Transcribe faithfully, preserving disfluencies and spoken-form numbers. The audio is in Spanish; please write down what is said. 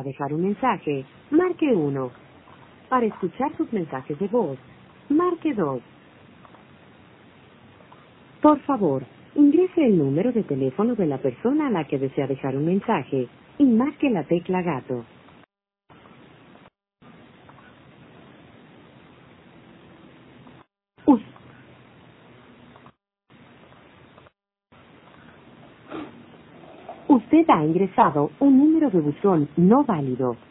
para dejar un mensaje, marque uno. Para escuchar sus mensajes de voz, marque dos. Por favor, ingrese el número de teléfono de la persona a la que desea dejar un mensaje y marque la tecla gato. Us- Usted ha ingresado un número de buzón no válido.